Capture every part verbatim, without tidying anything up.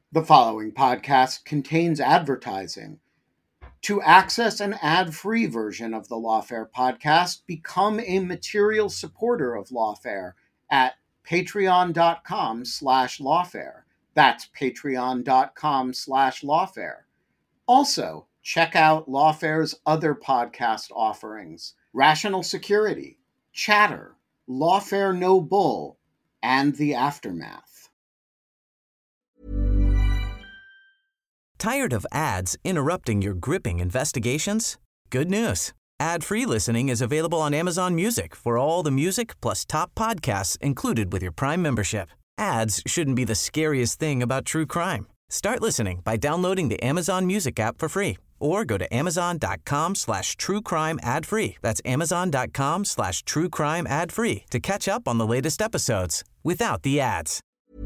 The following podcast contains advertising. To access an ad-free version of the Lawfare podcast, become a material supporter of Lawfare at patreon.com slash lawfare. That's patreon.com slash lawfare. Also, check out Lawfare's other podcast offerings: Rational Security, Chatter, Lawfare No Bull, and The Aftermath. Tired of ads interrupting your gripping investigations? Good news. Ad-free listening is available on Amazon Music for all the music plus top podcasts included with your Prime membership. Ads shouldn't be the scariest thing about true crime. Start listening by downloading the Amazon Music app for free or go to amazon.com slash true crime ad free. That's amazon.com slash true crime ad free to catch up on the latest episodes without the ads.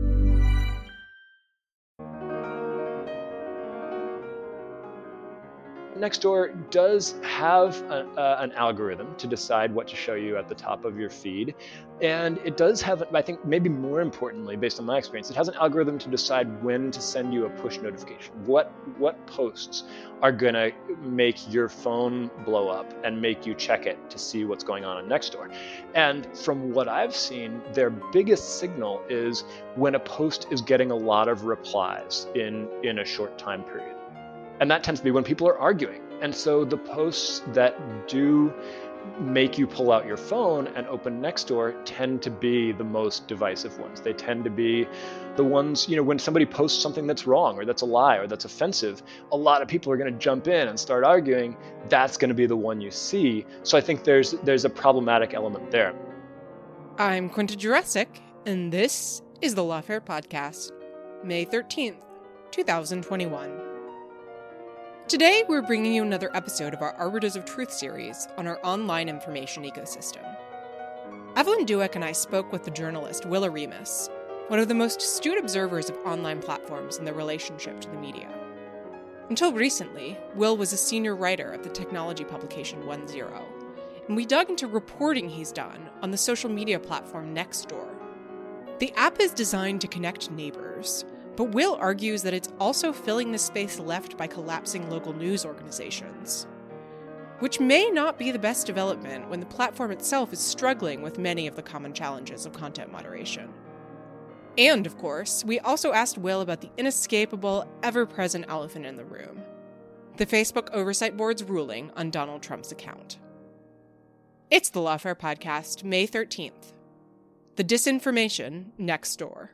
Nextdoor does have a, uh, an algorithm to decide what to show you at the top of your feed. And it does have, I think maybe more importantly, based on my experience, it has an algorithm to decide when to send you a push notification. What what posts are going to make your phone blow up and make you check it to see what's going on on Nextdoor. And from what I've seen, their biggest signal is when a post is getting a lot of replies in, in a short time period. And that tends to be when people are arguing. And so the posts that do make you pull out your phone and open Nextdoor tend to be the most divisive ones. They tend to be the ones, you know, when somebody posts something that's wrong or that's a lie or that's offensive, a lot of people are going to jump in and start arguing. That's going to be the one you see. So I think there's there's a problematic element there. I'm Quinta Jurecic, and this is the Lawfare Podcast, May thirteenth, twenty twenty-one. Today, we're bringing you another episode of our Arbiters of Truth series on our online information ecosystem. Evelyn Douek and I spoke with the journalist Will Oremus, one of the most astute observers of online platforms and their relationship to the media. Until recently, Will was a senior writer at the technology publication one zero, and we dug into reporting he's done on the social media platform Nextdoor. The app is designed to connect neighbors, but Will argues that it's also filling the space left by collapsing local news organizations, which may not be the best development when the platform itself is struggling with many of the common challenges of content moderation. And, of course, we also asked Will about the inescapable, ever-present elephant in the room: the Facebook Oversight Board's ruling on Donald Trump's account. It's the Lawfare Podcast, May thirteenth. The Disinformation Nextdoor.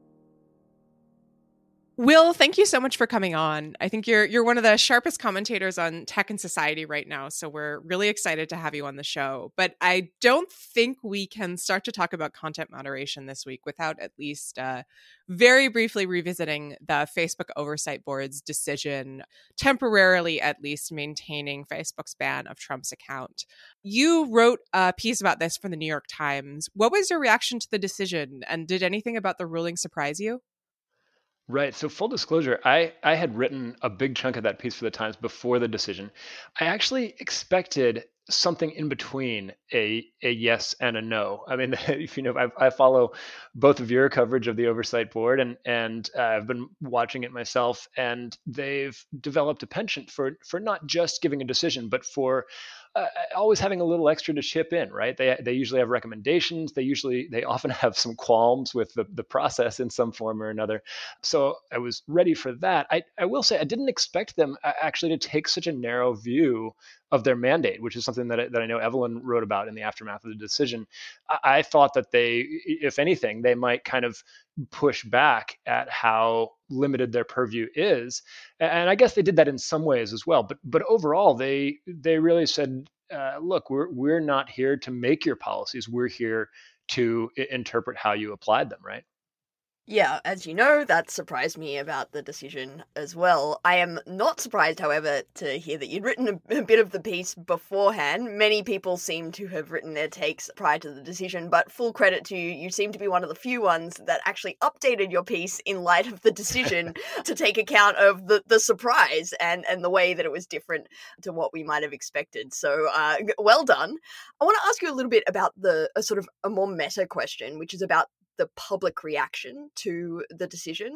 Will, thank you so much for coming on. I think you're you're one of the sharpest commentators on tech and society right now, so we're really excited to have you on the show. But I don't think we can start to talk about content moderation this week without at least uh, very briefly revisiting the Facebook Oversight Board's decision, temporarily at least maintaining Facebook's ban of Trump's account. You wrote a piece about this for the New York Times. What was your reaction to the decision, and did anything about the ruling surprise you? Right. So full disclosure, I, I had written a big chunk of that piece for the Times before the decision. I actually expected something in between a a yes and a no. I mean, if you know, I, I follow both of your coverage of the Oversight Board, and and uh, I've been watching it myself. And they've developed a penchant for for not just giving a decision, but for uh, always having a little extra to chip in. Right? They they usually have recommendations. They usually they often have some qualms with the the process in some form or another. So I was ready for that. I I will say I didn't expect them actually to take such a narrow view of their mandate, which is something that I, that I know Evelyn wrote about in the aftermath of the decision. I, I thought that they, if anything, they might kind of push back at how limited their purview is, and I guess they did that in some ways as well. But but overall, they they really said, uh, look, we're we're not here to make your policies. We're here to I- interpret how you applied them, right? Yeah, as you know, that surprised me about the decision as well. I am not surprised, however, to hear that you'd written a, a bit of the piece beforehand. Many people seem to have written their takes prior to the decision, but full credit to you, you seem to be one of the few ones that actually updated your piece in light of the decision to take account of the, the surprise and, and the way that it was different to what we might have expected. So, uh, well done. I want to ask you a little bit about the a sort of a more meta question, which is about the public reaction to the decision.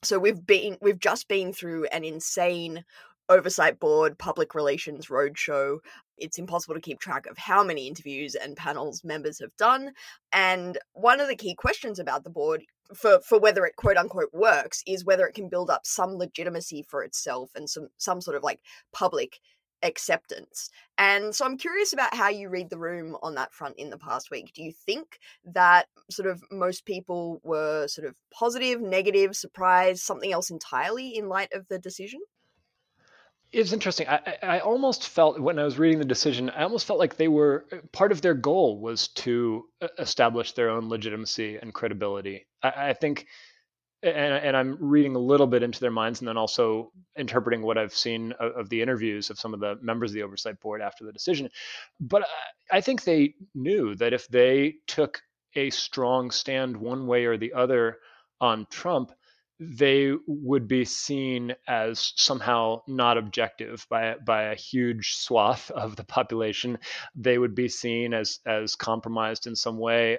So we've been we've just been through an insane oversight board public relations roadshow. It's impossible to keep track of how many interviews and panels members have done. And one of the key questions about the board for, for whether it quote unquote works is whether it can build up some legitimacy for itself and some, some sort of like public acceptance. And so I'm curious about how you read the room on that front in the past week. Do you think that sort of most people were sort of positive, negative, surprised, something else entirely in light of the decision? It's interesting. I, I I almost felt when I was reading the decision, I almost felt like they were part of their goal was to uh, establish their own legitimacy and credibility. I, I think, and, and I'm reading a little bit into their minds and then also interpreting what I've seen of, of the interviews of some of the members of the oversight board after the decision. But I, I think they knew that if they took a strong stand one way or the other on Trump, they would be seen as somehow not objective by by a huge swath of the population. They would be seen as as compromised in some way,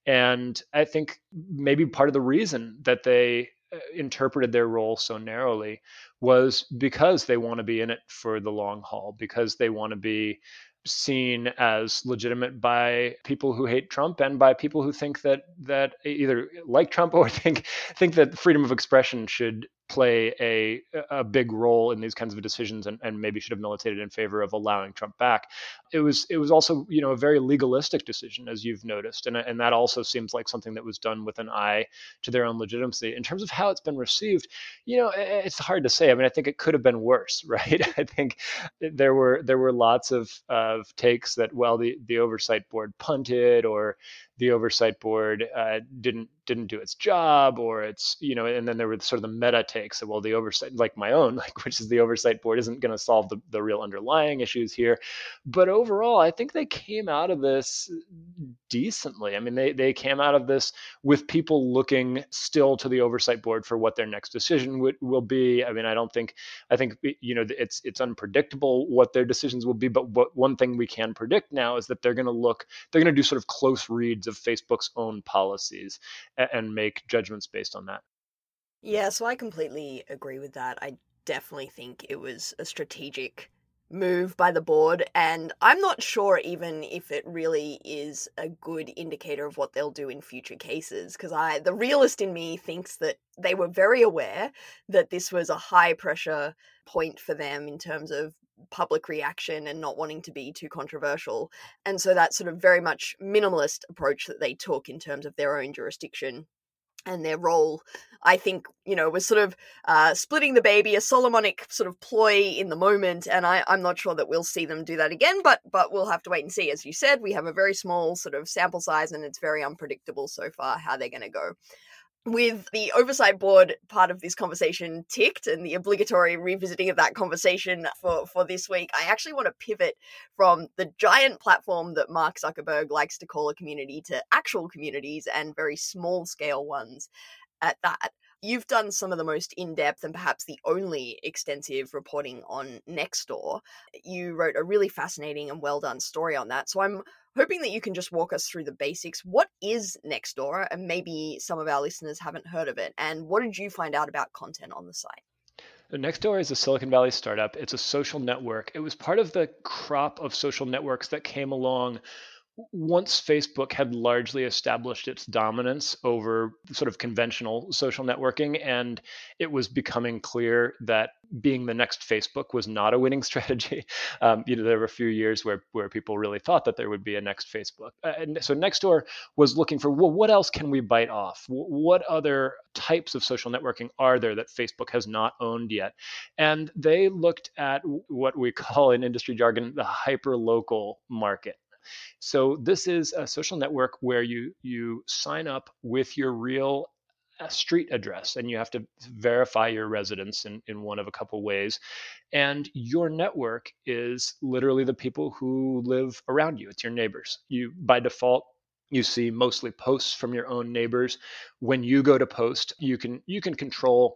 and I think maybe part of the reason that they uh, interpreted their role so narrowly was because they want to be in it for the long haul, because they want to be seen as legitimate by people who hate Trump and by people who think that that either like Trump or think think that freedom of expression should play a a big role in these kinds of decisions and, and maybe should have militated in favor of allowing Trump back. It was it was also, you know, a very legalistic decision, as you've noticed. And, and that also seems like something that was done with an eye to their own legitimacy. In terms of how it's been received, you know, it's hard to say. I mean, I think it could have been worse, right? I think there were there were lots of of takes that, well, the, the oversight board punted, or the oversight board uh, didn't didn't do its job, or it's, you know, and then there were sort of the meta takes that, well, the oversight, like my own, like, which is the oversight board isn't going to solve the, the real underlying issues here. But overall, I think they came out of this decently. I mean, they, they came out of this with people looking still to the oversight board for what their next decision would, will be. I mean, I don't think, I think, you know, it's, it's unpredictable what their decisions will be, but what one thing we can predict now is that they're going to look, they're going to do sort of close reads of Facebook's own policies and, and make judgments based on that. Yeah, so I completely agree with that. I definitely think it was a strategic move by the board, and I'm not sure even if it really is a good indicator of what they'll do in future cases, because I the realist in me thinks that they were very aware that this was a high pressure point for them in terms of public reaction and not wanting to be too controversial, and so that sort of very much minimalist approach that they took in terms of their own jurisdiction and their role, I think, you know, was sort of uh, splitting the baby, a Solomonic sort of ploy in the moment, and I, I'm not sure that we'll see them do that again, but but we'll have to wait and see. As you said, we have a very small sort of sample size, and it's very unpredictable so far how they're going to go. With the oversight board part of this conversation ticked and the obligatory revisiting of that conversation for, for this week, I actually want to pivot from the giant platform that Mark Zuckerberg likes to call a community to actual communities, and very small scale ones at that. You've done some of the most in-depth and perhaps the only extensive reporting on Nextdoor. You wrote a really fascinating and well-done story on that. So I'm hoping that you can just walk us through the basics. What is Nextdoor? And maybe some of our listeners haven't heard of it. And what did you find out about content on the site? Nextdoor is a Silicon Valley startup. It's a social network. It was part of the crop of social networks that came along once Facebook had largely established its dominance over sort of conventional social networking, and it was becoming clear that being the next Facebook was not a winning strategy. Um, you know, there were a few years where where people really thought that there would be a next Facebook. Uh, and so Nextdoor was looking for, well, what else can we bite off? What other types of social networking are there that Facebook has not owned yet? And they looked at what we call in industry jargon the hyper-local market. So this is a social network where you you sign up with your real uh, street address, and you have to verify your residence in, in one of a couple ways. And your network is literally the people who live around you. It's your neighbors. You, by default, you see mostly posts from your own neighbors. When you go to post, you can you can control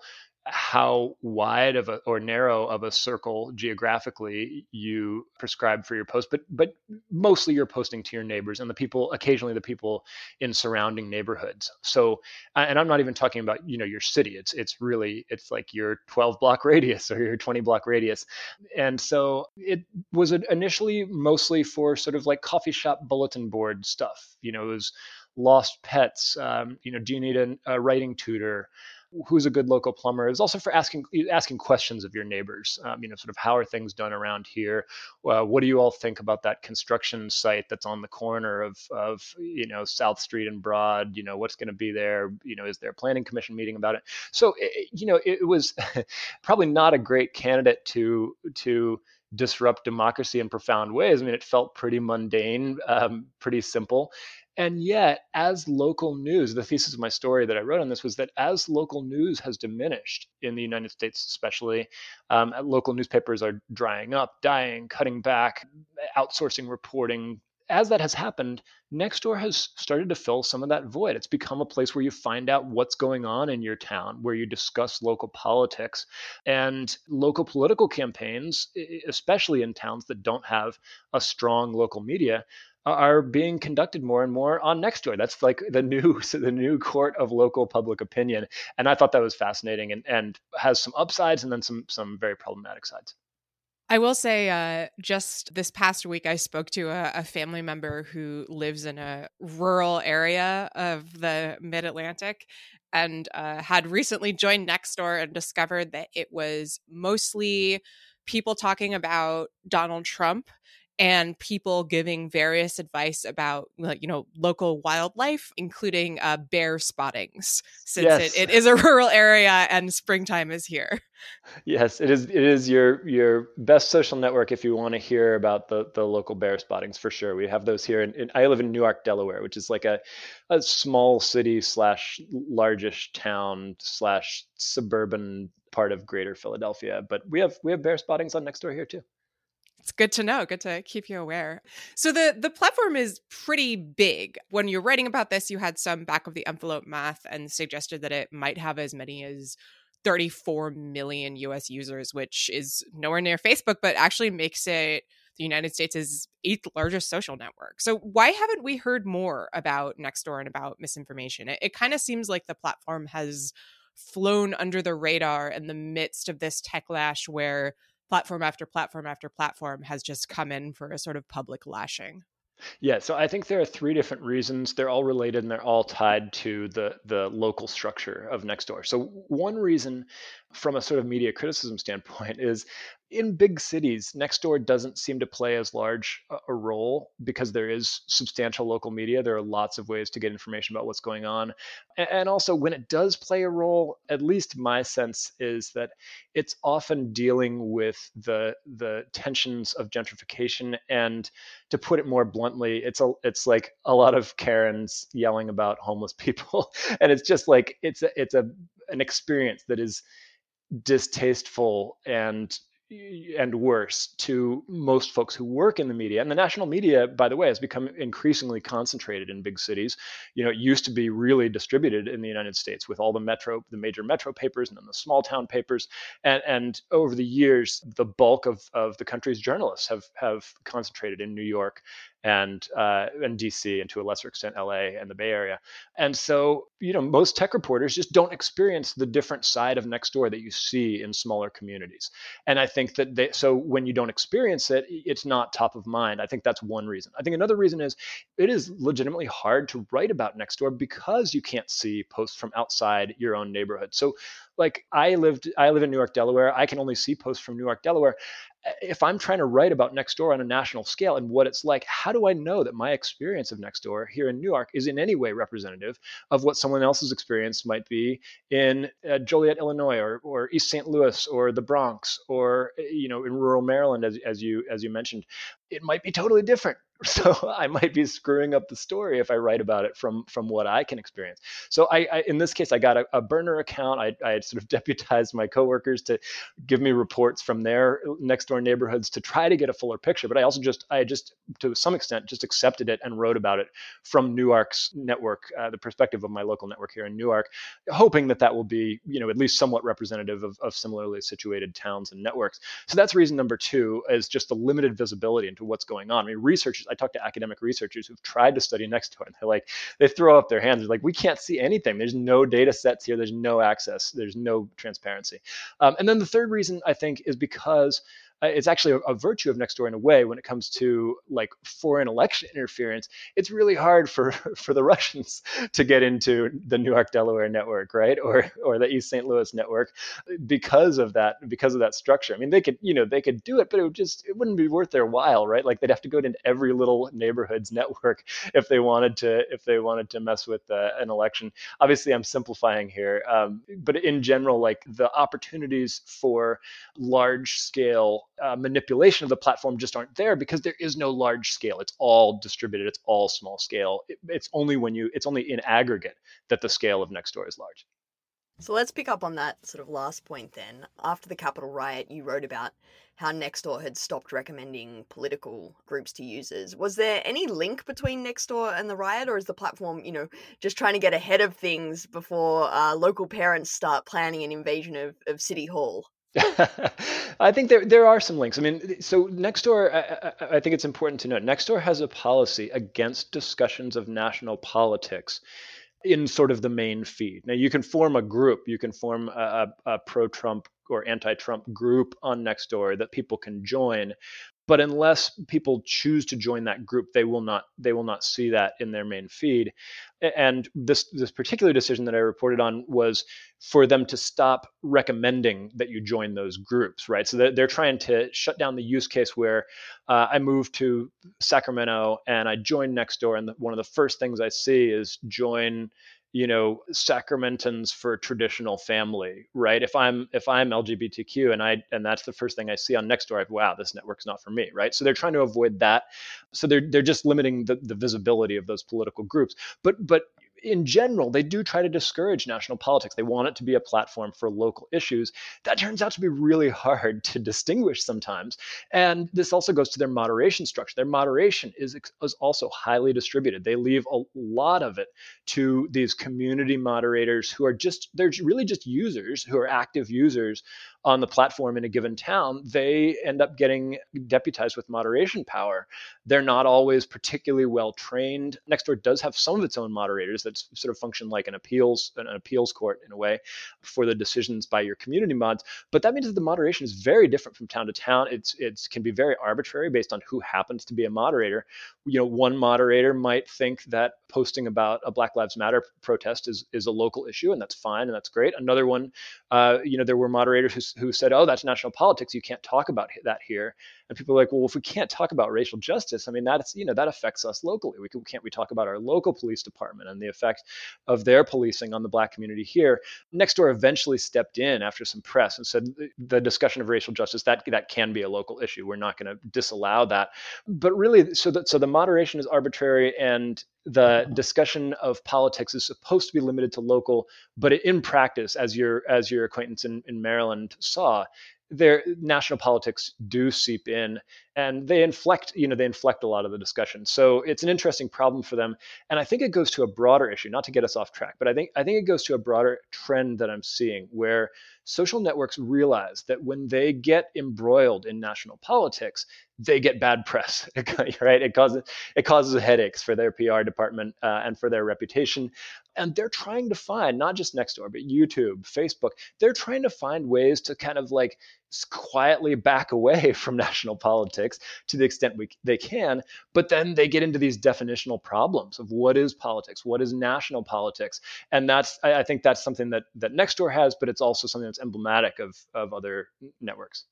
how wide of a or narrow of a circle geographically you prescribe for your post, but but mostly you're posting to your neighbors and the people, occasionally the people in surrounding neighborhoods. So, and I'm not even talking about, you know, your city. It's it's really it's like your twelve block radius or your twenty block radius. And so it was initially mostly for sort of like coffee shop bulletin board stuff. You know, it was lost pets. Um, you know, do you need a, a writing tutor? Who's a good local plumber? It was also for asking asking questions of your neighbors. Um, you know, sort of how are things done around here? Uh, what do you all think about that construction site that's on the corner of of you know South Street and Broad? You know, what's going to be there? You know, is there a planning commission meeting about it? So it, you know, it was probably not a great candidate to to disrupt democracy in profound ways. I mean, it felt pretty mundane, um, pretty simple. And yet, as local news, the thesis of my story that I wrote on this was that as local news has diminished in the United States, especially, um, local newspapers are drying up, dying, cutting back, outsourcing reporting. As that has happened, Nextdoor has started to fill some of that void. It's become a place where you find out what's going on in your town, where you discuss local politics and local political campaigns, especially in towns that don't have a strong local media, are being conducted more and more on Nextdoor. That's like the new the new court of local public opinion. And I thought that was fascinating and, and has some upsides and then some some very problematic sides. I will say, uh, just this past week, I spoke to a, a family member who lives in a rural area of the Mid-Atlantic and uh, had recently joined Nextdoor and discovered that it was mostly people talking about Donald Trump and people giving various advice about, you know, local wildlife, including uh, bear spottings, since yes. it, it is a rural area and springtime is here. Yes, it is. It is your your best social network if you want to hear about the the local bear spottings, for sure. We have those here. In, in, I live in Newark, Delaware, which is like a a small city slash largish town slash suburban part of Greater Philadelphia. But we have we have bear spottings on Nextdoor here too. It's good to know. Good to keep you aware. So the, the platform is pretty big. When you're writing about this, you had some back of the envelope math and suggested that it might have as many as thirty-four million U S users, which is nowhere near Facebook, but actually makes it the United States' eighth largest social network. So why haven't we heard more about Nextdoor and about misinformation? It, it kind of seems like the platform has flown under the radar in the midst of this techlash where platform after platform after platform has just come in for a sort of public lashing. Yeah, so I think there are three different reasons. They're all related and they're all tied to the the local structure of Nextdoor. So one reason from a sort of media criticism standpoint is in big cities, Nextdoor doesn't seem to play as large a, a role because there is substantial local media. There are lots of ways to get information about what's going on. And, and also when it does play a role, at least my sense is that it's often dealing with the the tensions of gentrification. And to put it more bluntly, it's a it's like a lot of Karens yelling about homeless people. And it's just like it's a it's a an experience that is distasteful and and worse to most folks who work in the media. And the national media, by the way, has become increasingly concentrated in big cities. You know, it used to be really distributed in the United States with all the metro, the major metro papers and then the small town papers. And, and over the years, the bulk of, of the country's journalists have, have concentrated in New York and uh, and D C and to a lesser extent L A and the Bay Area. And so, you know, most tech reporters just don't experience the different side of Nextdoor that you see in smaller communities. And I think that they, so when you don't experience it, it's not top of mind. I think that's one reason. I think another reason is it is legitimately hard to write about Nextdoor because you can't see posts from outside your own neighborhood. So like I lived, I live in Newark, Delaware. I can only see posts from Newark, Delaware. If I'm trying to write about Nextdoor on a national scale and what it's like, how do I know that my experience of Nextdoor here in Newark is in any way representative of what someone else's experience might be in uh, Joliet, Illinois, or, or East Saint Louis, or the Bronx, or you know, in rural Maryland, as, as you as you mentioned? It might be totally different. So I might be screwing up the story if I write about it from from what I can experience. So I, I in this case, I got a, a burner account. I, I sort of deputized my coworkers to give me reports from their next door neighborhoods to try to get a fuller picture. But I also just, I just, to some extent, just accepted it and wrote about it from Newark's network, uh, the perspective of my local network here in Newark, hoping that that will be, you know, at least somewhat representative of, of similarly situated towns and networks. So that's reason number two, is just the limited visibility into what's going on. I mean, researchers, I talked to academic researchers who've tried to study Nextdoor, and they're like, they throw up their hands. They're like, we can't see anything. There's no data sets here. There's no access. There's no transparency. Um, and then the third reason, I think, is because uh, it's actually a, a virtue of Nextdoor in a way when it comes to like foreign election interference. It's really hard for for the Russians to get into the Newark Delaware network, right, or or the East Saint Louis network, because of that because of that structure. I mean, they could you know they could do it, but it would just it wouldn't be worth their while, right? Like they'd have to go into every little neighborhood's network if they wanted to if they wanted to mess with uh, an election. Obviously, I'm simplifying here, um, but in general, like the opportunities for large scale uh, manipulation of the platform just aren't there because there is no large scale. It's all distributed. It's all small scale. It, it's only when you, it's only in aggregate that the scale of Nextdoor is large. So let's pick up on that sort of last point then. After the Capitol riot, you wrote about how Nextdoor had stopped recommending political groups to users. Was there any link between Nextdoor and the riot, or is the platform, you know, just trying to get ahead of things before uh, local parents start planning an invasion of, of City Hall? I think there there are some links. I mean, so Nextdoor, I, I, I think it's important to note, Nextdoor has a policy against discussions of national politics in sort of the main feed. Now, you can form a group, you can form a, a, a pro-Trump or anti-Trump group on Nextdoor that people can join. But unless people choose to join that group, they will not they will not see that in their main feed. And this this particular decision that I reported on was for them to stop recommending that you join those groups, right? So they're, they're trying to shut down the use case where uh, I moved to Sacramento and I joined Nextdoor, and the, one of the first things I see is join, you know, Sacramentans for traditional family, right? If I'm if I'm L G B T Q and I and that's the first thing I see on Nextdoor, I, wow, this network's not for me, right? So they're trying to avoid that. So they're they're just limiting the, the visibility of those political groups. But but in general, they do try to discourage national politics. They want it to be a platform for local issues. That turns out to be really hard to distinguish sometimes. And this also goes to their moderation structure. Their moderation is, is also highly distributed. They leave a lot of it to these community moderators who are just, they're really just users who are active users on the platform in a given town. They end up getting deputized with moderation power. They're not always particularly well trained. Nextdoor does have some of its own moderators that sort of function like an appeals an appeals court in a way for the decisions by your community mods. But that means that the moderation is very different from town to town. It's it's can be very arbitrary based on who happens to be a moderator. You know, one moderator might think that posting about a Black Lives Matter protest is is a local issue, and that's fine and that's great. Another one, uh, you know, there were moderators who who said, "Oh, that's national politics. You can't talk about that here." And people are like, "Well, if we can't talk about racial justice, I mean, that's you know that affects us locally. We can, can't we talk about our local police department and the effect of their policing on the Black community here?" Nextdoor eventually stepped in after some press and said the discussion of racial justice, that that can be a local issue. We're not going to disallow that. But really, so that so the moderation is arbitrary, and the discussion of politics is supposed to be limited to local, but in practice, as your as your acquaintance in, in Maryland saw, their national politics do seep in, and they inflect, you know, they inflect a lot of the discussion. So it's an interesting problem for them. And I think it goes to a broader issue, not to get us off track, but I think I think it goes to a broader trend that I'm seeing where social networks realize that when they get embroiled in national politics, they get bad press, right? It causes it causes headaches for their P R department uh, and for their reputation. And they're trying to find, not just Nextdoor, but YouTube, Facebook, they're trying to find ways to kind of like quietly back away from national politics to the extent we, they can. But then they get into these definitional problems of what is politics, what is national politics. And that's, I, I think that's something that, that Nextdoor has, but it's also something that's emblematic of, of other networks.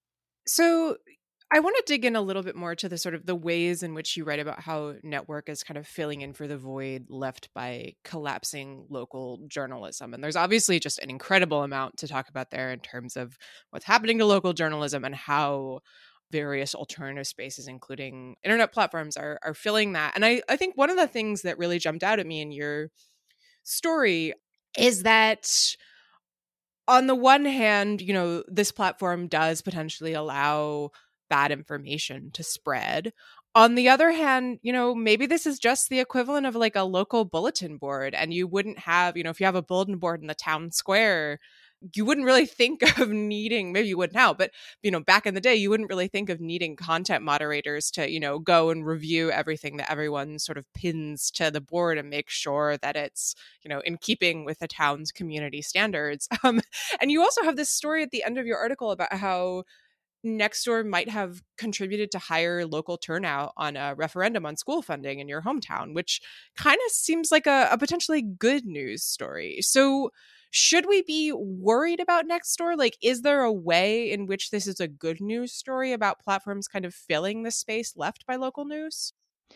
So I want to dig in a little bit more to the sort of the ways in which you write about how network is kind of filling in for the void left by collapsing local journalism. And there's obviously just an incredible amount to talk about there in terms of what's happening to local journalism and how various alternative spaces, including internet platforms, are are filling that. And I, I think one of the things that really jumped out at me in your story is that on the one hand, you know, this platform does potentially allow bad information to spread. On the other hand, you know, maybe this is just the equivalent of like a local bulletin board, and you wouldn't have, you know, if you have a bulletin board in the town square, you wouldn't really think of needing, maybe you would now, but, you know, back in the day, you wouldn't really think of needing content moderators to, you know, go and review everything that everyone sort of pins to the board and make sure that it's, you know, in keeping with the town's community standards. Um, and you also have this story at the end of your article about how Nextdoor might have contributed to higher local turnout on a referendum on school funding in your hometown, which kind of seems like a, a potentially good news story. So should we be worried about Nextdoor? Like, is there a way in which this is a good news story about platforms kind of filling the space left by local news?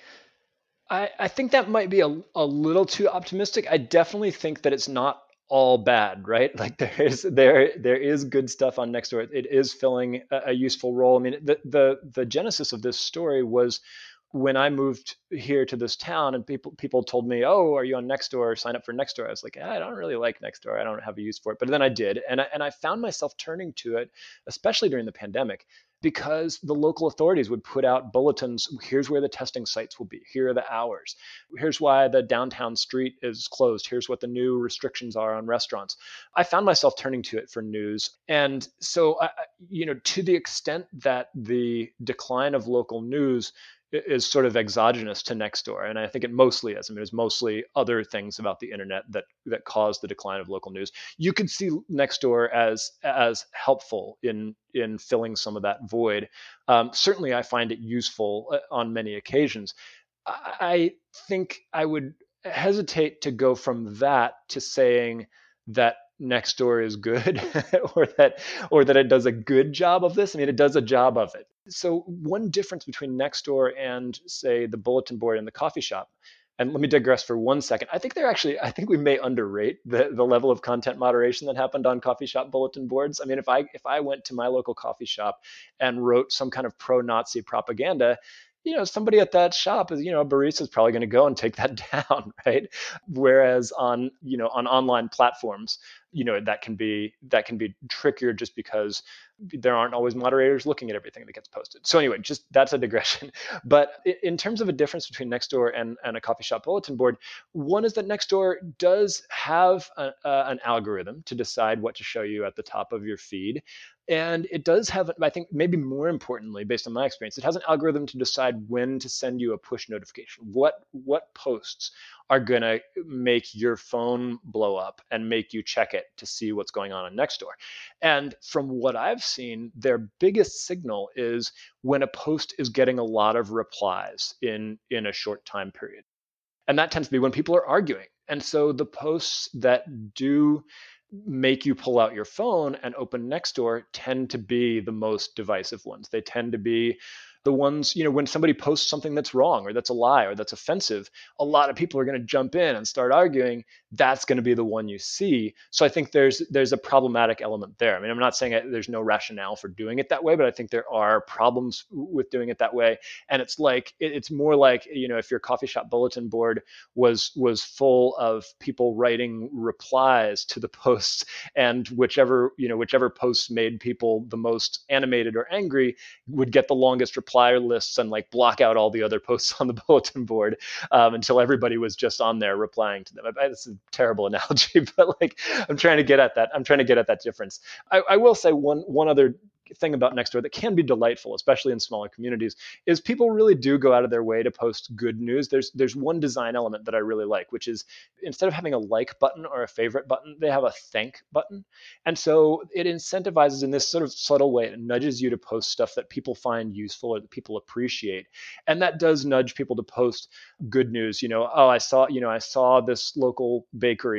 I, I think that might be a, a little too optimistic. I definitely think that it's not all bad, right? Like there is there there is good stuff on Nextdoor. It is filling a, a useful role. I mean, the the the genesis of this story was when I moved here to this town, and people people told me, "Oh, are you on Nextdoor? Sign up for Nextdoor." I was like, "I don't really like Nextdoor. I don't have a use for it." But then I did, and I, and I found myself turning to it, especially during the pandemic, because the local authorities would put out bulletins. Here's where the testing sites will be. Here are the hours. Here's why the downtown street is closed. Here's what the new restrictions are on restaurants. I found myself turning to it for news. And so, I, you know, to the extent that the decline of local news is sort of exogenous to Nextdoor, and I think it mostly is. I mean, it's mostly other things about the internet that that caused the decline of local news. You could see Nextdoor as as helpful in in filling some of that void. Um, certainly, I find it useful on many occasions. I, I think I would hesitate to go from that to saying that Nextdoor is good or that or that it does a good job of this. I mean, it does a job of it. So one difference between Nextdoor and, say, the bulletin board in the coffee shop, and let me digress for one second. I think they're actually, I think we may underrate the, the level of content moderation that happened on coffee shop bulletin boards. I mean, if I if I went to my local coffee shop and wrote some kind of pro-Nazi propaganda, you know, somebody at that shop is, you know, a barista is probably going to go and take that down, right? Whereas on, you know, on online platforms, you know, that can be that can be trickier just because there aren't always moderators looking at everything that gets posted. So anyway, just that's a digression. But in terms of a difference between Nextdoor and, and a coffee shop bulletin board, one is that Nextdoor does have a, uh, an algorithm to decide what to show you at the top of your feed. And it does have, I think, maybe more importantly, based on my experience, it has an algorithm to decide when to send you a push notification. What what posts are going to make your phone blow up and make you check it to see what's going on on Nextdoor. And from what I've seen, their biggest signal is when a post is getting a lot of replies in, in a short time period. And that tends to be when people are arguing. And so the posts that do make you pull out your phone and open Nextdoor tend to be the most divisive ones. They tend to be the ones, you know, when somebody posts something that's wrong or that's a lie or that's offensive, a lot of people are going to jump in and start arguing. That's going to be the one you see. So I think there's there's a problematic element there. I mean, I'm not saying there's no rationale for doing it that way, but I think there are problems with doing it that way. And it's like it's more like, you know, if your coffee shop bulletin board was was full of people writing replies to the posts, and whichever, you know, whichever posts made people the most animated or angry would get the longest reply lists and like block out all the other posts on the bulletin board um, until everybody was just on there replying to them. It's a terrible analogy, but like I'm trying to get at that. I'm trying to get at that difference. I, I will say one one other thing about Nextdoor that can be delightful, especially in smaller communities, is people really do go out of their way to post good news. There's there's one design element that I really like, which is instead of having a like button or a favorite button, they have a thank button. And so it incentivizes in this sort of subtle way. It nudges you to post stuff that people find useful or that people appreciate. And that does nudge people to post good news. You know, oh, I saw, you know, I saw this local bakery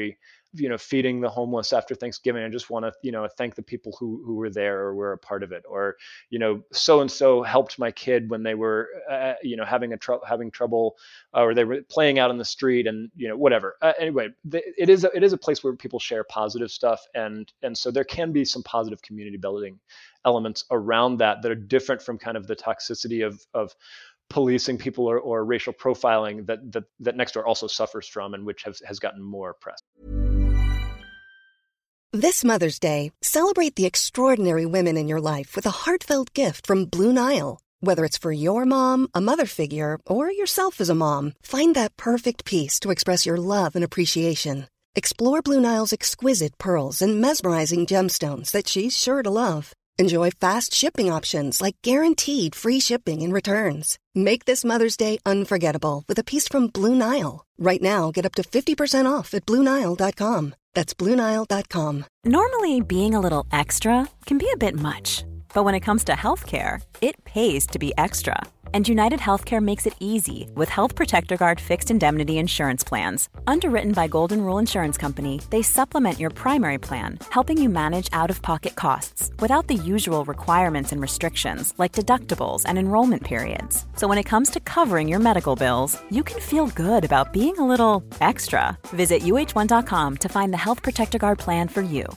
you know, feeding the homeless after Thanksgiving. I just want to, you know, thank the people who who were there or were a part of it. Or, you know, so and so helped my kid when they were, uh, you know, having a tr- having trouble, uh, or they were playing out in the street, and you know, whatever. Uh, anyway, th- it is a, it is a place where people share positive stuff, and and so there can be some positive community building elements around that that are different from kind of the toxicity of of policing people or, or racial profiling that, that that Nextdoor also suffers from, and which has, has gotten more press. This Mother's Day, celebrate the extraordinary women in your life with a heartfelt gift from Blue Nile. Whether it's for your mom, a mother figure, or yourself as a mom, find that perfect piece to express your love and appreciation. Explore Blue Nile's exquisite pearls and mesmerizing gemstones that she's sure to love. Enjoy fast shipping options like guaranteed free shipping and returns. Make this Mother's Day unforgettable with a piece from Blue Nile. Right now, get up to fifty percent off at Blue Nile dot com. That's Blue Nile dot com. Normally, being a little extra can be a bit much. But when it comes to healthcare, it pays to be extra. And United Healthcare makes it easy with Health Protector Guard fixed indemnity insurance plans. Underwritten by Golden Rule Insurance Company, they supplement your primary plan, helping you manage out-of-pocket costs without the usual requirements and restrictions like deductibles and enrollment periods. So when it comes to covering your medical bills, you can feel good about being a little extra. Visit U H one dot com to find the Health Protector Guard plan for you.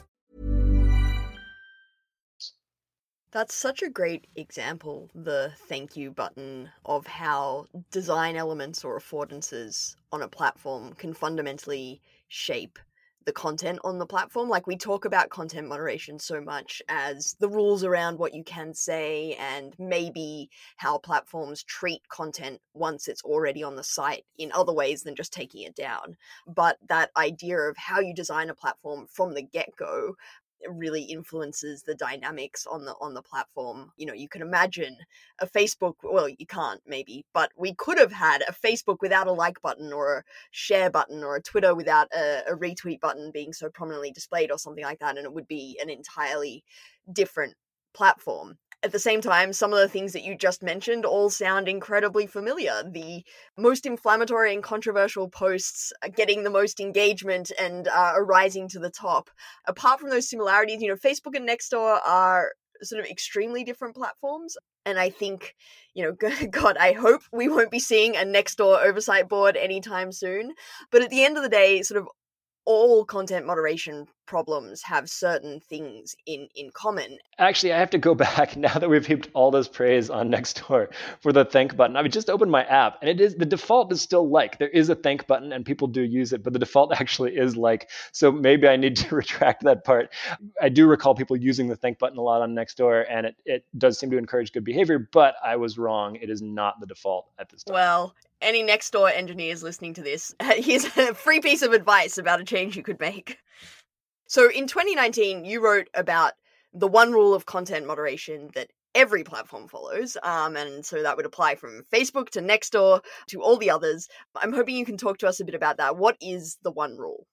That's such a great example, the thank you button, of how design elements or affordances on a platform can fundamentally shape the content on the platform. Like, we talk about content moderation so much as the rules around what you can say and maybe how platforms treat content once it's already on the site in other ways than just taking it down. But that idea of how you design a platform from the get-go really influences the dynamics on the on the platform. You know, you can imagine a Facebook, well, you can't maybe, but we could have had a Facebook without a like button or a share button, or a Twitter without a, a retweet button being so prominently displayed or something like that, and it would be an entirely different platform. At the same time, some of the things that you just mentioned all sound incredibly familiar. The most inflammatory and controversial posts getting the most engagement and uh, rising to the top. Apart from those similarities, you know, Facebook and Nextdoor are sort of extremely different platforms. And I think, you know, God, I hope we won't be seeing a Nextdoor oversight board anytime soon. But at the end of the day, sort of all content moderation problems have certain things in, in common. Actually, I have to go back now that we've heaped all this praise on Nextdoor for the thank button. I mean, just opened my app, and it is, the default is still like. There is a thank button and people do use it, but the default actually is like. So maybe I need to retract that part. I do recall people using the thank button a lot on Nextdoor, and it, it does seem to encourage good behavior, but I was wrong. It is not the default at this time. Well, any Nextdoor engineers listening to this, here's a free piece of advice about a change you could make. So in twenty nineteen, you wrote about the one rule of content moderation that every platform follows, um, and so that would apply from Facebook to Nextdoor to all the others. I'm hoping you can talk to us a bit about that. What is the one rule?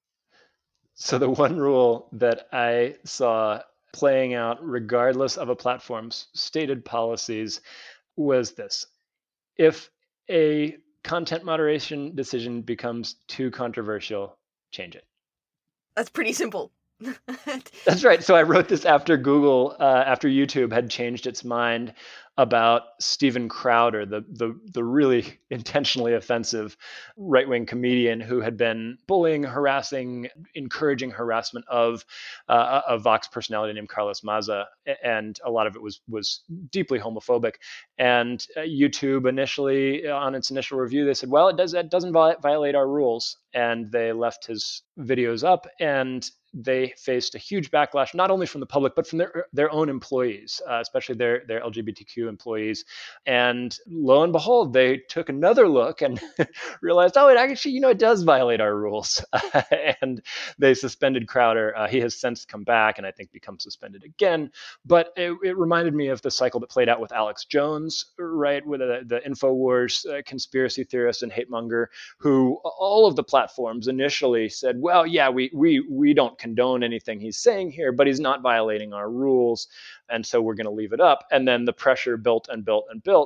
So the one rule that I saw playing out regardless of a platform's stated policies was this. If a content moderation decision becomes too controversial, change it. That's pretty simple. That's right. So I wrote this after Google, uh, after YouTube had changed its mind about Steven Crowder, the the the really intentionally offensive right-wing comedian who had been bullying, harassing, encouraging harassment of uh, a Vox personality named Carlos Maza, and a lot of it was was deeply homophobic. And uh, YouTube initially, on its initial review, they said, "Well, it does it doesn't violate our rules," and they left his videos up, and they faced a huge backlash, not only from the public, but from their their own employees, uh, especially their, their L G B T Q employees. And lo and behold, they took another look and realized, oh, it actually, you know, it does violate our rules. And they suspended Crowder. Uh, he has since come back and I think become suspended again. But it, it reminded me of the cycle that played out with Alex Jones, right, with the, the InfoWars uh, conspiracy theorist and hate monger, who all of the platforms initially said, well, yeah, we we we don't condone anything he's saying here, but he's not violating our rules, and so we're going to leave it up. And then the pressure built and built and built,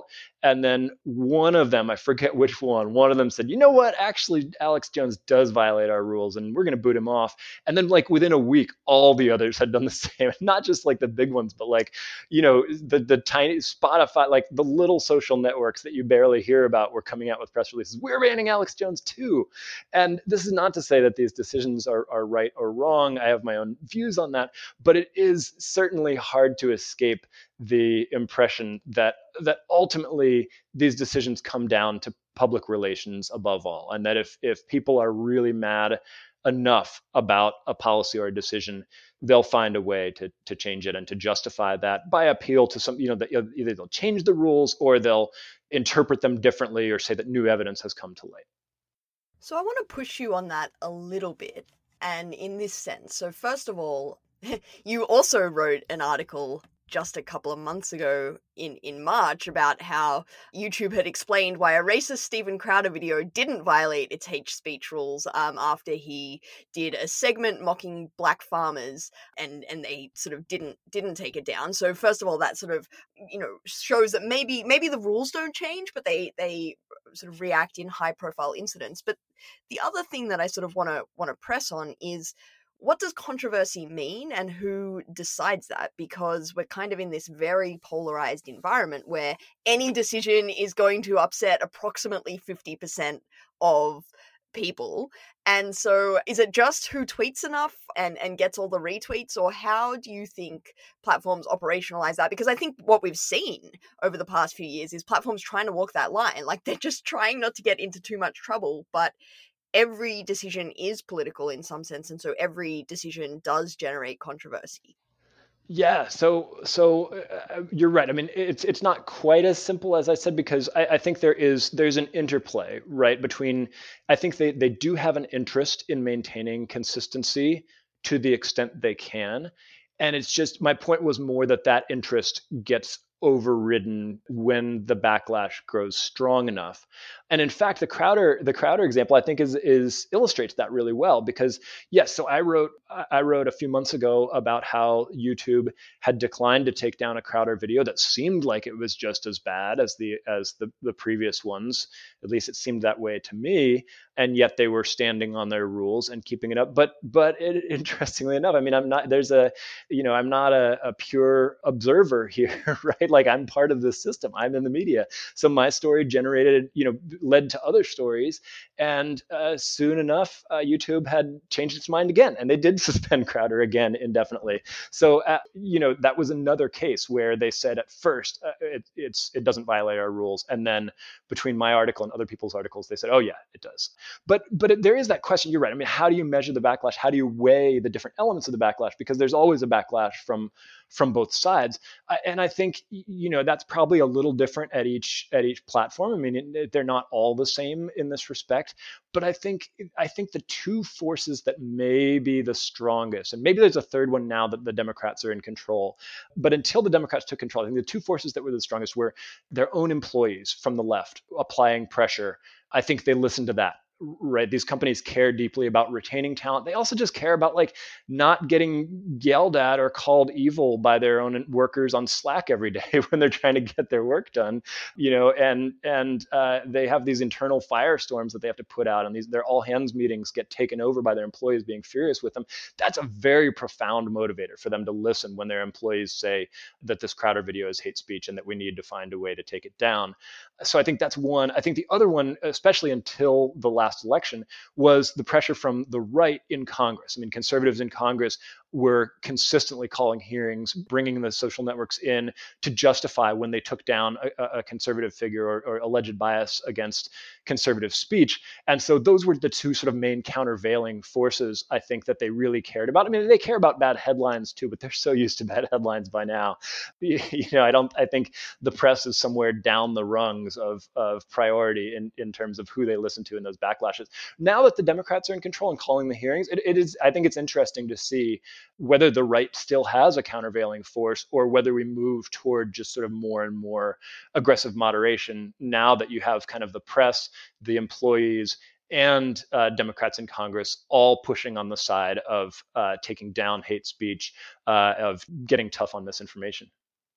And then one of them, I forget which one, one of them said, you know what, actually, Alex Jones does violate our rules and we're going to boot him off. And then like within a week, all the others had done the same, not just like the big ones, but like, you know, the, the tiny Spotify, like the little social networks that you barely hear about were coming out with press releases. We're banning Alex Jones too. And this is not to say that these decisions are, are right or wrong. I have my own views on that, but it is certainly hard to escape the impression that that ultimately these decisions come down to public relations above all, and that if if people are really mad enough about a policy or a decision, they'll find a way to to change it and to justify that by appeal to some, you know, that either they'll change the rules or they'll interpret them differently or say that new evidence has come to light. So I want to push you on that a little bit, and in this sense. So first of all, you also wrote an article just a couple of months ago in, in March about how YouTube had explained why a racist Steven Crowder video didn't violate its hate speech rules um, after he did a segment mocking black farmers, and, and they sort of didn't didn't take it down. So first of all, that sort of, you know, shows that maybe maybe the rules don't change, but they they sort of react in high profile incidents. But the other thing that I sort of want to want to press on is, what does controversy mean and who decides that? Because we're kind of in this very polarized environment where any decision is going to upset approximately fifty percent of people. And so is it just who tweets enough and, and gets all the retweets, or how do you think platforms operationalize that? Because I think what we've seen over the past few years is platforms trying to walk that line. Like, they're just trying not to get into too much trouble, but every decision is political in some sense, and so every decision does generate controversy. Yeah, so so uh, you're right. I mean, it's it's not quite as simple as I said, because I, I think there is there's an interplay, right, between, I think they they do have an interest in maintaining consistency to the extent they can, and it's just, my point was more that that interest gets overridden when the backlash grows strong enough. And in fact, the Crowder the Crowder example, I think, is is illustrates that really well, because yes, so I wrote I wrote a few months ago about how YouTube had declined to take down a Crowder video that seemed like it was just as bad as the as the, the previous ones. At least it seemed that way to me. And yet they were standing on their rules and keeping it up. But but it, interestingly enough, I mean, I'm not there's a you know I'm not a, a pure observer here, right? Like, I'm part of this system. I'm in the media, so my story generated you know led to other stories, and uh, soon enough, uh, YouTube had changed its mind again, and they did suspend Crowder again indefinitely. So uh, you know that was another case where they said at first uh, it, it's it doesn't violate our rules, and then between my article and other people's articles, they said, oh yeah, it does. But but it, there is that question. You're right. I mean, how do you measure the backlash? How do you weigh the different elements of the backlash? Because there's always a backlash from from both sides, uh, and I think you know that's probably a little different at each at each platform. I mean, it, they're not all the same in this respect, but I think I think the two forces that may be the strongest, and maybe there's a third one now that the Democrats are in control, but until the Democrats took control, I think the two forces that were the strongest were their own employees from the left applying pressure. I think they listened to that. Right. These companies care deeply about retaining talent. They also just care about like not getting yelled at or called evil by their own workers on Slack every day when they're trying to get their work done, you know, and and uh, they have these internal firestorms that they have to put out, and these their all hands meetings get taken over by their employees being furious with them. That's a very profound motivator for them to listen when their employees say that this Crowder video is hate speech and that we need to find a way to take it down. So I think that's one. I think the other one, especially until the last election, was the pressure from the right in Congress. I mean, conservatives in Congress were consistently calling hearings, bringing the social networks in to justify when they took down a, a conservative figure or, or alleged bias against conservative speech. And so those were the two sort of main countervailing forces, I think, that they really cared about. I mean, they care about bad headlines too, but they're so used to bad headlines by now. You know, I don't, I think the press is somewhere down the rungs of, of priority in, in terms of who they listen to in those backlashes. Now that the Democrats are in control and calling the hearings, it, it is, I think it's interesting to see whether the right still has a countervailing force or whether we move toward just sort of more and more aggressive moderation now that you have kind of the press, the employees, and uh, Democrats in Congress all pushing on the side of uh, taking down hate speech, uh, of getting tough on misinformation.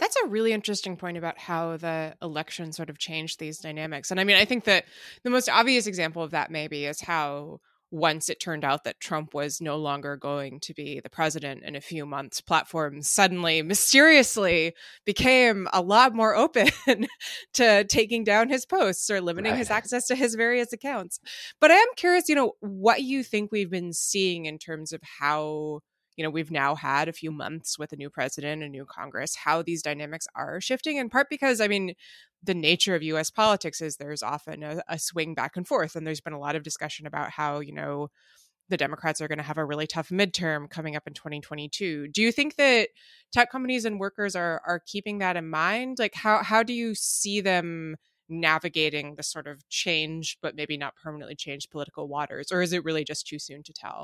That's a really interesting point about how the election sort of changed these dynamics. And I mean, I think that the most obvious example of that maybe is how once it turned out that Trump was no longer going to be the president in a few months, platforms suddenly mysteriously became a lot more open to taking down his posts or limiting Right. his access to his various accounts. But I am curious, you know, what you think we've been seeing in terms of how, you know, we've now had a few months with a new president, a new Congress, how these dynamics are shifting, in part because, I mean, the nature of U S politics is there's often a, a swing back and forth. And there's been a lot of discussion about how, you know, the Democrats are going to have a really tough midterm coming up in twenty twenty-two. Do you think that tech companies and workers are are keeping that in mind? Like, how how do you see them navigating the sort of changed, but maybe not permanently changed political waters? Or is it really just too soon to tell?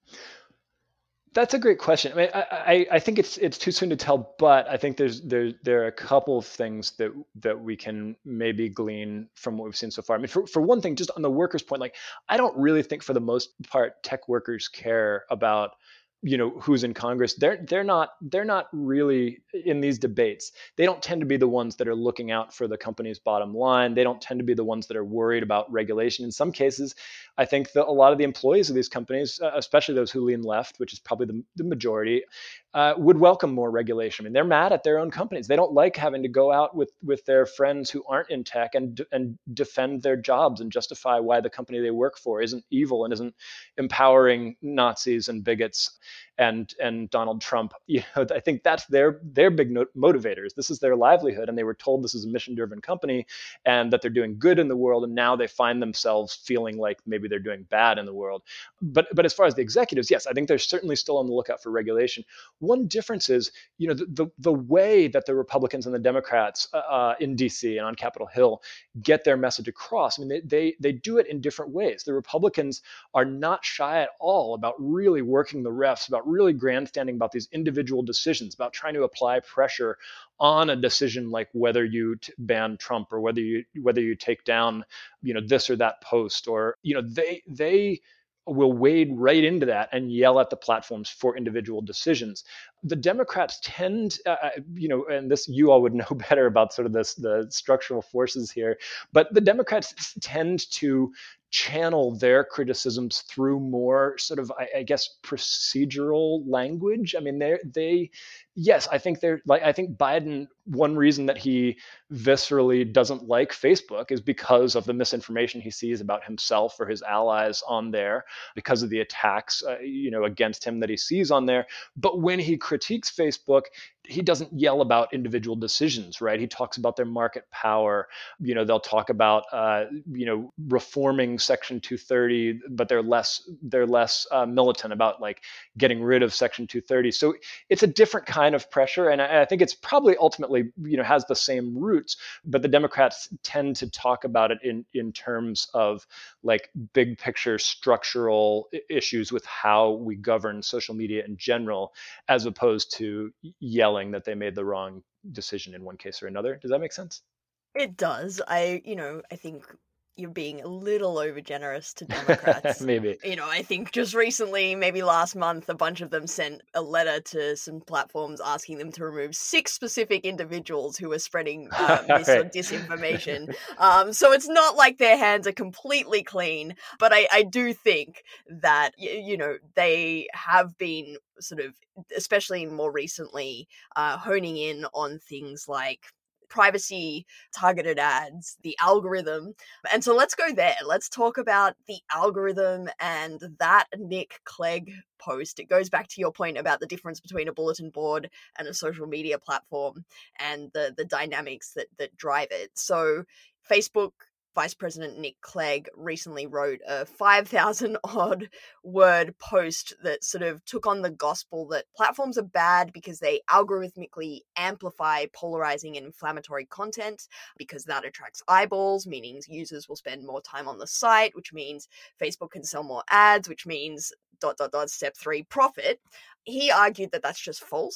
That's a great question. I mean, I, I, I think it's it's too soon to tell, but I think there's there there are a couple of things that that we can maybe glean from what we've seen so far. I mean, for, for one thing, just on the workers' point, like I don't really think for the most part tech workers care about, you know, who's in Congress. They're they're not they're not really in these debates. They don't tend to be the ones that are looking out for the company's bottom line. They don't tend to be the ones that are worried about regulation. In some cases, I think that a lot of the employees of these companies, uh, especially those who lean left, which is probably the, the majority, uh, would welcome more regulation. I mean, they're mad at their own companies. They don't like having to go out with with their friends who aren't in tech and and defend their jobs and justify why the company they work for isn't evil and isn't empowering Nazis and bigots and and Donald Trump. You know, I think that's their their big no- motivators. This is their livelihood, and they were told this is a mission-driven company and that they're doing good in the world, and now they find themselves feeling like maybe they're doing bad in the world. But but as far as the executives, yes, I think they're certainly still on the lookout for regulation. One difference is, you know, the the, the way that the Republicans and the Democrats uh, in D C and on Capitol Hill get their message across. I mean, they they they do it in different ways. The Republicans are not shy at all about really working the refs, about really grandstanding about these individual decisions, about trying to apply pressure on a decision like whether you t- ban Trump or whether you whether you take down, you know, this or that post, or, you know, they they will wade right into that and yell at the platforms for individual decisions. The Democrats tend, uh, you know, and this you all would know better about sort of this the structural forces here, but the Democrats tend to channel their criticisms through more sort of, I, I guess, procedural language. I mean, they they, yes, I think they're like I think Biden. One reason that he viscerally doesn't like Facebook is because of the misinformation he sees about himself or his allies on there, because of the attacks, uh, you know, against him that he sees on there. But when he critiques Facebook, he doesn't yell about individual decisions, right? He talks about their market power. You know, they'll talk about, uh, you know, reforming Section two thirty, but they're less they're less uh, militant about like getting rid of Section two thirty. So it's a different kind of pressure, and I, I think it's probably ultimately, you know, has the same roots. But the Democrats tend to talk about it in in terms of like big picture structural issues with how we govern social media in general, as opposed to yelling that they made the wrong decision in one case or another. Does that make sense? It does. I, you know, I think you're being a little over generous to Democrats. Maybe. You know, I think just recently, maybe last month, a bunch of them sent a letter to some platforms asking them to remove six specific individuals who were spreading uh, mis- or disinformation. Um, so it's not like their hands are completely clean, but I, I do think that, you, you know, they have been sort of, especially more recently, uh, honing in on things like privacy, targeted ads, the algorithm. And so let's go there. Let's talk about the algorithm and that Nick Clegg post. It goes back to your point about the difference between a bulletin board and a social media platform and the, the dynamics that, that drive it. So Facebook Vice President Nick Clegg recently wrote a five thousand odd word post that sort of took on the gospel that platforms are bad because they algorithmically amplify polarizing and inflammatory content, because that attracts eyeballs, meaning users will spend more time on the site, which means Facebook can sell more ads, which means dot, dot, dot, step three, profit. He argued that that's just false.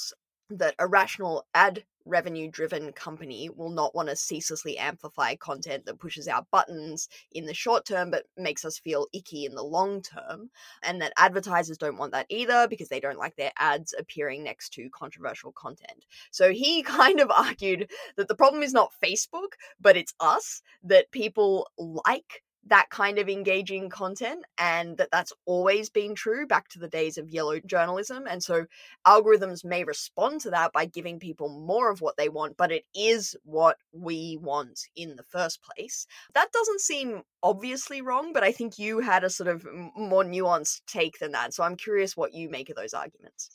that a rational ad revenue-driven company will not want to ceaselessly amplify content that pushes our buttons in the short term but makes us feel icky in the long term, and that advertisers don't want that either because they don't like their ads appearing next to controversial content. So he kind of argued that the problem is not Facebook, but it's us, that people like that kind of engaging content, and that that's always been true back to the days of yellow journalism. And so algorithms may respond to that by giving people more of what they want, but it is what we want in the first place. That doesn't seem obviously wrong, but I think you had a sort of more nuanced take than that. So I'm curious what you make of those arguments.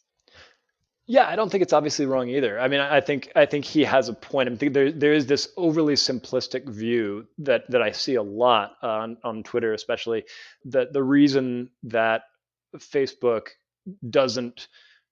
Yeah, I don't think it's obviously wrong either. I mean, I think I think he has a point. I think there there is this overly simplistic view that that I see a lot on on Twitter, especially, that the reason that Facebook doesn't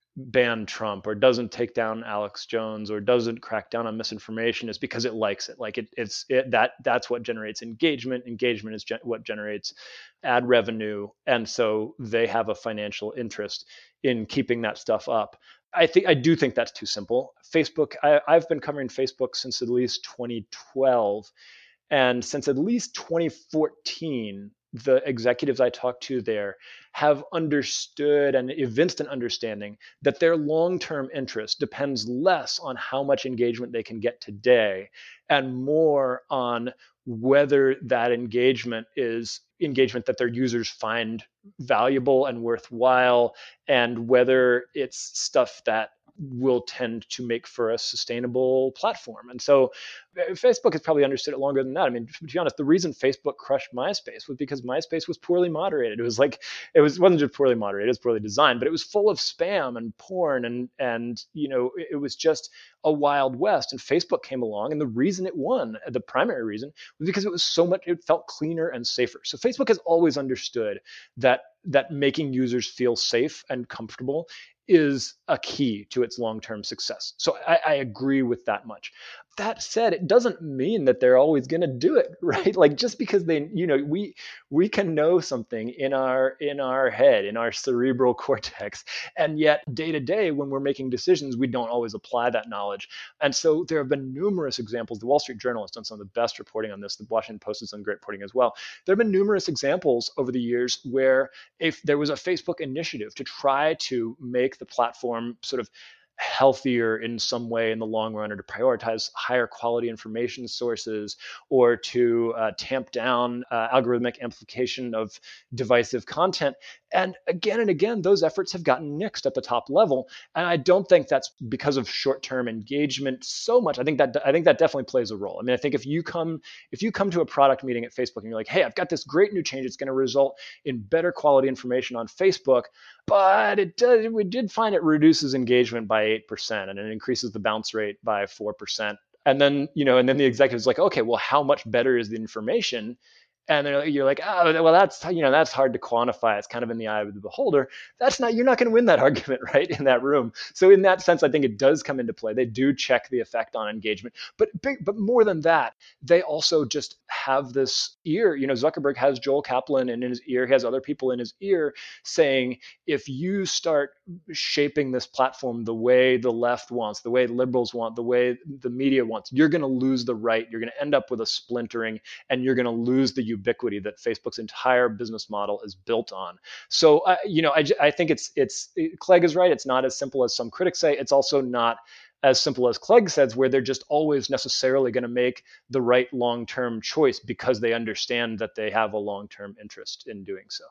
ban Trump or doesn't take down Alex Jones or doesn't crack down on misinformation is because it likes it. Like it, it's it, that that's what generates engagement. Engagement is gen- what generates ad revenue, and so they have a financial interest in keeping that stuff up. I think I do think that's too simple. Facebook, I, I've been covering Facebook since at least twenty twelve, and since at least twenty fourteen, the executives I talked to there have understood and evinced an understanding that their long-term interest depends less on how much engagement they can get today and more on whether that engagement is engagement that their users find valuable and worthwhile, and whether it's stuff that will tend to make for a sustainable platform. And so Facebook has probably understood it longer than that. I mean, to be honest, the reason Facebook crushed MySpace was because MySpace was poorly moderated. It was like, it was, wasn't just poorly moderated, it was poorly designed, but it was full of spam and porn and, and, you know, it was just a wild west. And Facebook came along, and the reason it won, the primary reason, was because it was so much, it felt cleaner and safer. So Facebook has always understood that, that making users feel safe and comfortable is a key to its long-term success. So I, I agree with that much. That said, it doesn't mean that they're always going to do it, right? Like just because they, you know, we we can know something in our in our head, in our cerebral cortex, and yet day to day when we're making decisions, we don't always apply that knowledge. And so there have been numerous examples. The Wall Street Journal has done some of the best reporting on this. The Washington Post has done great reporting as well. There have been numerous examples over the years where if there was a Facebook initiative to try to make the platform sort of healthier in some way in the long run, or to prioritize higher quality information sources, or to uh, tamp down uh, algorithmic amplification of divisive content. And again and again, those efforts have gotten nixed at the top level. And I don't think that's because of short-term engagement so much. I think that I think that definitely plays a role. I mean, I think if you come if you come to a product meeting at Facebook and you're like, hey, I've got this great new change, it's going to result in better quality information on Facebook, but it does, we did find it reduces engagement by eight percent and it increases the bounce rate by four percent. And then, you know, and then the executive's like, okay, well, how much better is the information? And then you're like, oh, well, that's, you know, that's hard to quantify. It's kind of in the eye of the beholder. That's not, you're not going to win that argument, right, in that room. So in that sense, I think it does come into play. They do check the effect on engagement. But but more than that, they also just have this ear. You know, Zuckerberg has Joel Kaplan in his ear. He has other people in his ear saying, if you start shaping this platform the way the left wants, the way liberals want, the way the media wants, you're going to lose the right. You're going to end up with a splintering, and you're going to lose the ubiquity that Facebook's entire business model is built on. So, uh, you know, I, I think it's, it's, Clegg is right. It's not as simple as some critics say. It's also not as simple as Clegg says, where they're just always necessarily going to make the right long-term choice because they understand that they have a long-term interest in doing so.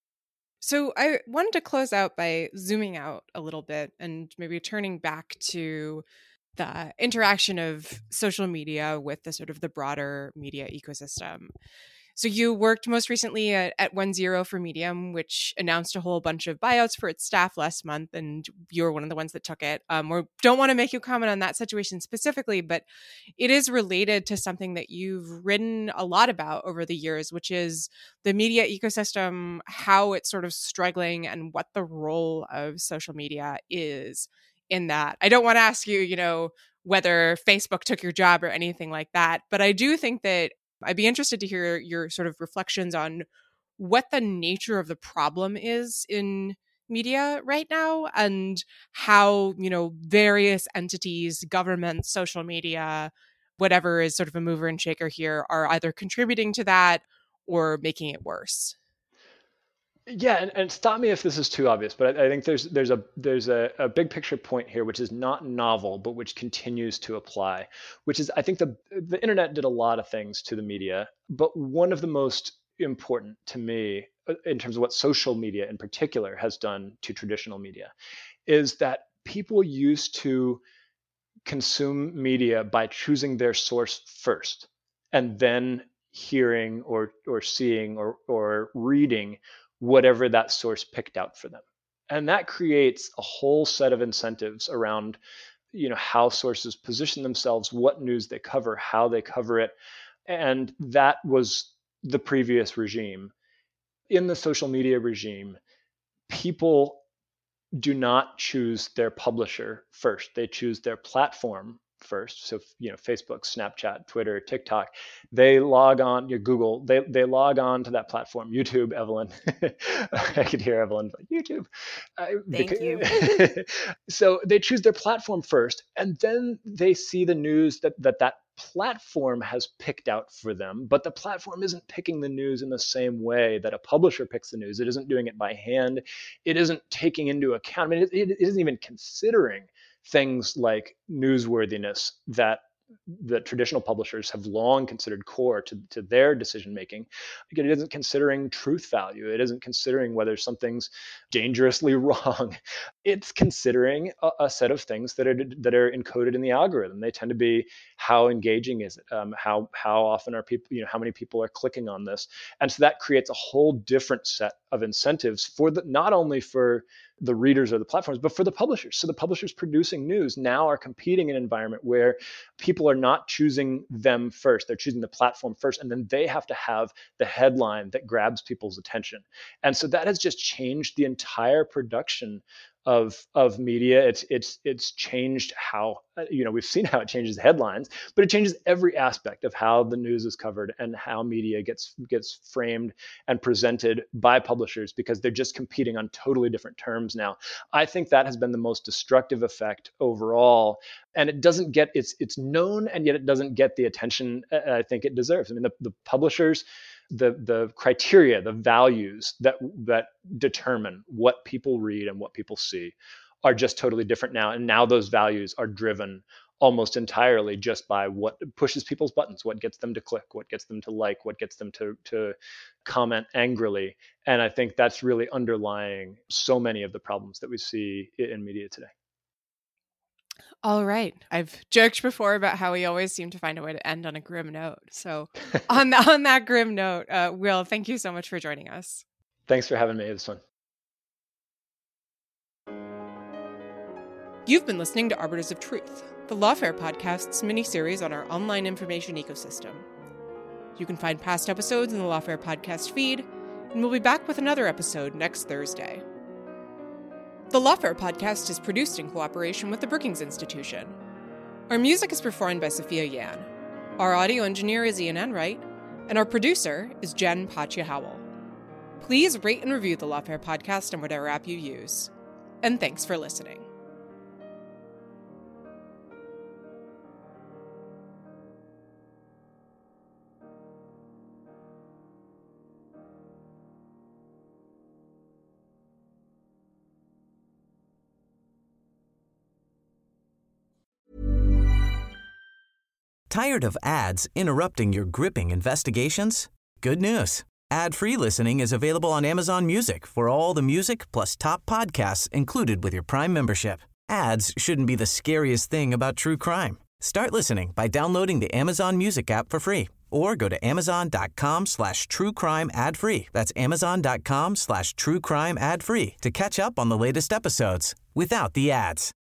So I wanted to close out by zooming out a little bit and maybe turning back to the interaction of social media with the sort of the broader media ecosystem. So you worked most recently at, at One Zero for Medium, which announced a whole bunch of buyouts for its staff last month, and you were one of the ones that took it. Um, we don't want to make you comment on that situation specifically, but it is related to something that you've written a lot about over the years, which is the media ecosystem, how it's sort of struggling, and what the role of social media is in that. I don't want to ask you, you know, whether Facebook took your job or anything like that, but I do think that I'd be interested to hear your sort of reflections on what the nature of the problem is in media right now, and how, you know, various entities, governments, social media, whatever is sort of a mover and shaker here, are either contributing to that or making it worse. Yeah, and, and stop me if this is too obvious, but I, I think there's there's a there's a, a big picture point here, which is not novel, but which continues to apply. Which is, I think the the internet did a lot of things to the media, but one of the most important to me in terms of what social media in particular has done to traditional media is that people used to consume media by choosing their source first and then hearing or or seeing or or reading whatever that source picked out for them. And that creates a whole set of incentives around, you know, how sources position themselves, what news they cover, how they cover it. And that was the previous regime. In the social media regime, people do not choose their publisher first. They choose their platform first. So, you know, Facebook, Snapchat, Twitter, TikTok, they log on, you know, Google, they they log on to that platform. YouTube, Evelyn. I could hear Evelyn, like, YouTube. Uh, Thank because, you. So they choose their platform first, and then they see the news that that that platform has picked out for them, but the platform isn't picking the news in the same way that a publisher picks the news. It isn't doing it by hand. It isn't taking into account, I mean, it, it isn't even considering things like newsworthiness that that traditional publishers have long considered core to, to their decision making. Again, it isn't considering truth value. It isn't considering whether something's dangerously wrong. It's considering a, a set of things that are that are encoded in the algorithm. They tend to be, how engaging is it? Um, how how often are people, you know, how many people are clicking on this? And so that creates a whole different set of incentives for the, not only for the readers of the platforms, but for the publishers. So the publishers producing news now are competing in an environment where people are not choosing them first. They're choosing the platform first, and then they have to have the headline that grabs people's attention. And so that has just changed the entire production of of media. It's it's it's changed how, you know, we've seen how it changes headlines, but it changes every aspect of how the news is covered and how media gets gets framed and presented by publishers, because they're just competing on totally different terms now. I think that has been the most destructive effect overall, and it doesn't get it's it's known, and yet it doesn't get the attention I think it deserves. I mean, the, the publishers, the the criteria, the values that that determine what people read and what people see are just totally different now. And now those values are driven almost entirely just by what pushes people's buttons, what gets them to click, what gets them to like, what gets them to to comment angrily. And I think that's really underlying so many of the problems that we see in media today. All right. I've joked before about how we always seem to find a way to end on a grim note. So on, the, on that grim note, uh, Will, thank you so much for joining us. Thanks for having me. It was fun. You've been listening to Arbiters of Truth, the Lawfare podcast's mini-series on our online information ecosystem. You can find past episodes in the Lawfare podcast feed, and we'll be back with another episode next Thursday. The Lawfare podcast is produced in cooperation with the Brookings Institution. Our music is performed by Sophia Yan. Our audio engineer is Ian Enright, and our producer is Jen Patja-Howell. Please rate and review the Lawfare podcast on whatever app you use. And thanks for listening. Tired of ads interrupting your gripping investigations? Good news. Ad-free listening is available on Amazon Music for all the music plus top podcasts included with your Prime membership. Ads shouldn't be the scariest thing about true crime. Start listening by downloading the Amazon Music app for free or go to amazon.com slash true crime ad free. That's amazon.com slash true crime ad free to catch up on the latest episodes without the ads.